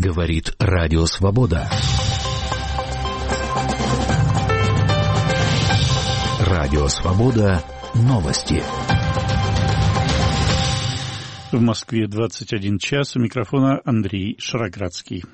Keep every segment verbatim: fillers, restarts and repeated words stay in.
Говорит Радио Свобода. Радио Свобода. Новости. В Москве двадцать один час. У микрофона Андрей Шароградский.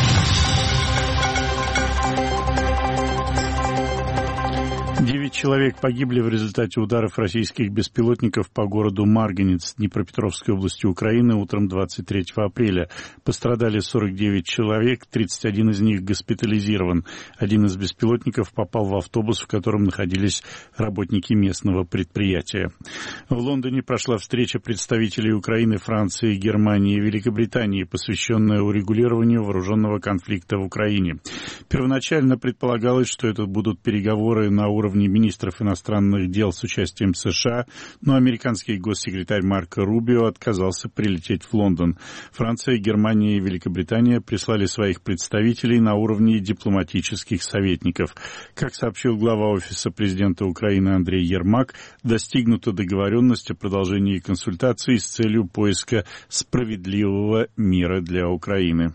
Девять человек погибли в результате ударов российских беспилотников по городу Марганец Днепропетровской области Украины утром двадцать третьего апреля. Пострадали сорок девять человек, тридцать один из них госпитализирован. Один из беспилотников попал в автобус, в котором находились работники местного предприятия. В Лондоне прошла встреча представителей Украины, Франции, Германии и Великобритании, посвященная урегулированию вооруженного конфликта в Украине. Первоначально предполагалось, что это будут переговоры на уровне министров иностранных дел с участием США, но американский госсекретарь Марко Рубио отказался прилететь в Лондон. Франция, Германия и Великобритания прислали своих представителей на уровне дипломатических советников. Как сообщил глава Офиса президента Украины Андрей Ермак, достигнута договоренность о продолжении консультаций с целью поиска справедливого мира для Украины.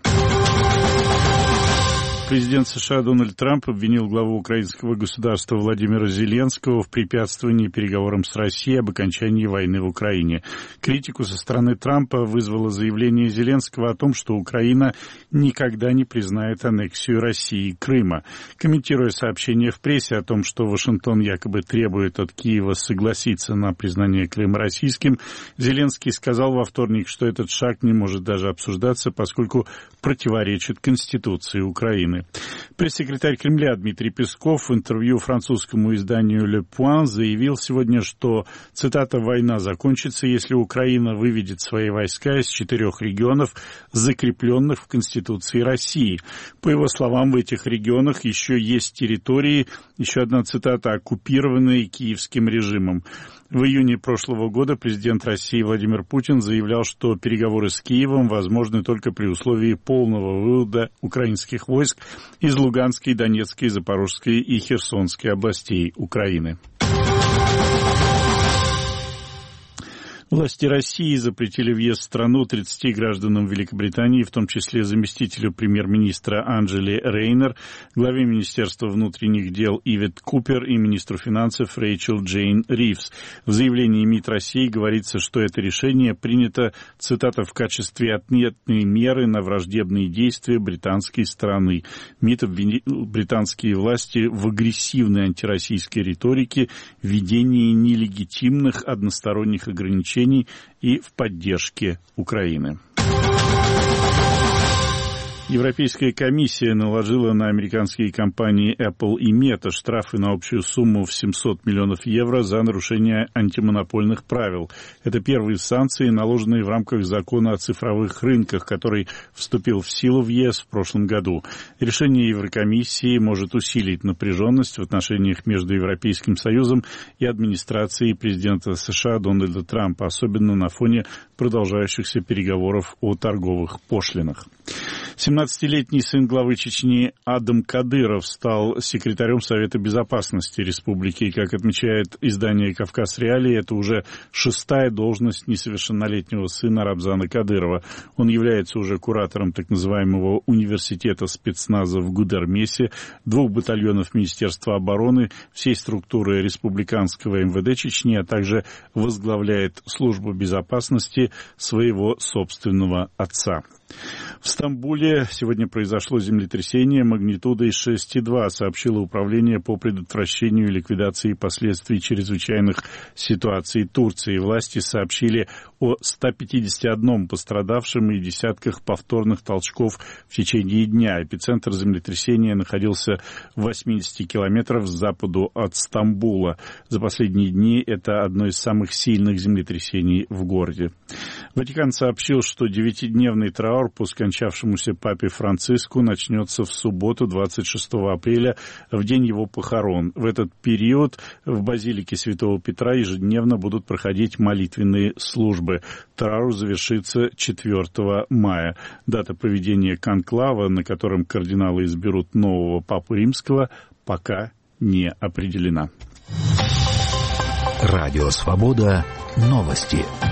Президент США Дональд Трамп обвинил главу украинского государства Владимира Зеленского в препятствовании переговорам с Россией об окончании войны в Украине. Критику со стороны Трампа вызвало заявление Зеленского о том, что Украина никогда не признает аннексию России Крыма. Комментируя сообщение в прессе о том, что Вашингтон якобы требует от Киева согласиться на признание Крыма российским, Зеленский сказал во вторник, что этот шаг не может даже обсуждаться, поскольку противоречит Конституции Украины. Пресс-секретарь Кремля Дмитрий Песков в интервью французскому изданию «Le Point» заявил сегодня, что, цитата, «война закончится, если Украина выведет свои войска из четырех регионов, закрепленных в Конституции России». По его словам, в этих регионах еще есть территории, еще одна цитата, «оккупированные киевским режимом». В июне прошлого года президент России Владимир Путин заявлял, что переговоры с Киевом возможны только при условии полного вывода украинских войск из Луганской, Донецкой, Запорожской и Херсонской областей Украины. Власти России запретили въезд в страну тридцати гражданам Великобритании, в том числе заместителю премьер-министра Анджели Рейнер, главе Министерства внутренних дел Ивет Купер и министру финансов Рэйчел Джейн Ривз. В заявлении МИД России говорится, что это решение принято, цитата, в качестве ответной меры на враждебные действия британской стороны. МИД обвинил британские власти в агрессивной антироссийской риторике, введении нелегитимных односторонних ограничений и в поддержке Украины. Европейская комиссия наложила на американские компании Apple и Meta штрафы на общую сумму в семьсот миллионов евро за нарушение антимонопольных правил. Это первые санкции, наложенные в рамках закона о цифровых рынках, который вступил в силу в ЕС в прошлом году. Решение Еврокомиссии может усилить напряженность в отношениях между Европейским Союзом и администрацией президента США Дональда Трампа, особенно на фоне продолжающихся переговоров о торговых пошлинах. семнадцатилетний сын главы Чечни Адам Кадыров стал секретарем Совета Безопасности Республики. И, как отмечает издание «Кавказ Реалии», это уже шестая должность несовершеннолетнего сына Рамзана Кадырова. Он является уже куратором так называемого университета спецназа в Гудермесе, двух батальонов Министерства обороны, всей структуры республиканского эм вэ дэ Чечни, а также возглавляет службу безопасности своего собственного отца. В Стамбуле сегодня произошло землетрясение магнитудой шесть и два, сообщило Управление по предотвращению и ликвидации последствий чрезвычайных ситуаций Турции. Власти сообщили о ста пятидесяти одном пострадавшем и десятках повторных толчков в течение дня. Эпицентр землетрясения находился в восьмидесяти километрах к западу от Стамбула. За последние дни это одно из самых сильных землетрясений в городе. Ватикан сообщил, что девятидневный траур по скончавшемуся папе Франциску начнется в субботу, двадцать шестого апреля, в день его похорон. В этот период в базилике Святого Петра ежедневно будут проходить молитвенные службы. Траур завершится четвёртого мая. Дата проведения конклава, на котором кардиналы изберут нового папу римского, пока не определена. Радио Свобода. Новости.